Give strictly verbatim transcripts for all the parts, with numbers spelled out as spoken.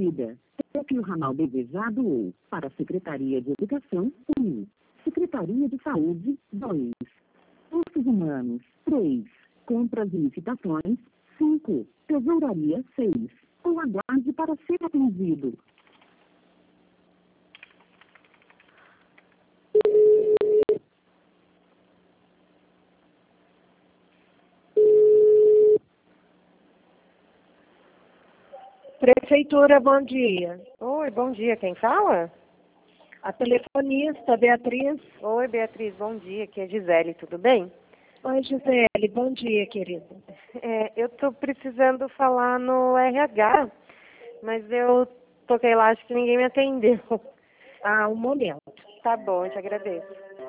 Aparecida. Toque o ramal desejado ou, para a Secretaria de Educação, um. Secretaria de Saúde, dois. Recursos Humanos, três. Compras e licitações, cinco. Tesouraria, seis. Ou aguarde para ser atendido. Prefeitura, bom dia. Oi, bom dia. Quem fala? A telefonista, Beatriz. Oi, Beatriz, bom dia. Aqui é Gisele, tudo bem? Oi, Gisele, bom dia, querida. É, eu estou precisando falar no R H, mas eu toquei lá, acho que ninguém me atendeu. Ah, um momento. Tá bom, eu te agradeço.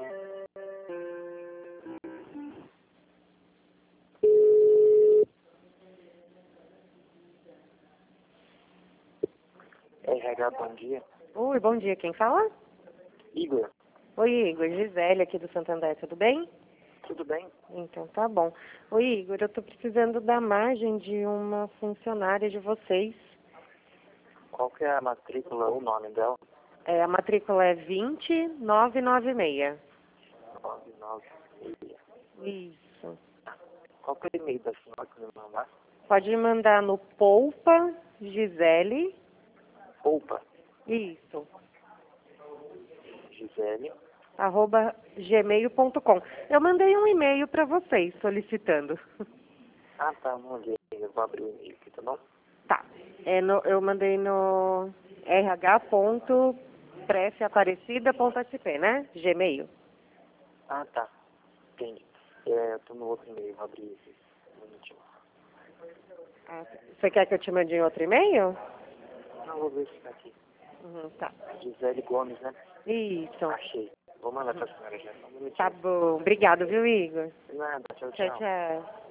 R H, bom dia. Oi, bom dia. Quem fala? Igor, Oi, Igor. Gisele, aqui do Santander, tudo bem? tudo bem? Então, tá bom. Oi, Igor, eu estou precisando da margem de uma funcionária de vocês. Qual que é a matrícula ou o nome dela? É, a matrícula é vinte nove nove seis. nove nove seis. Isso. Qual que é o e-mail da senhora que me mandar? Pode me mandar no Poupa Gisele. Opa, Isso. Gisele. Arroba gmail ponto com. Eu mandei um e-mail para vocês solicitando. Ah, tá, mandei. Eu vou abrir o e-mail aqui, tá bom? Tá. É no, eu mandei no r h ponto prece aparecida ponto s p, né? Gmail. Ah, tá. Entendi. É, eu tô no outro e-mail, vou abrir esse um minutinho. Ah, você quer que eu te mande em outro e-mail? Não, vou ver se tá aqui. Uhum, tá. Gisele Gomes, né? Isso. Achei. Vou mandar pra senhora já. Um minutinho. Tá bom. Obrigado, viu, Igor? Nada, tchau, Tchau, tchau. tchau.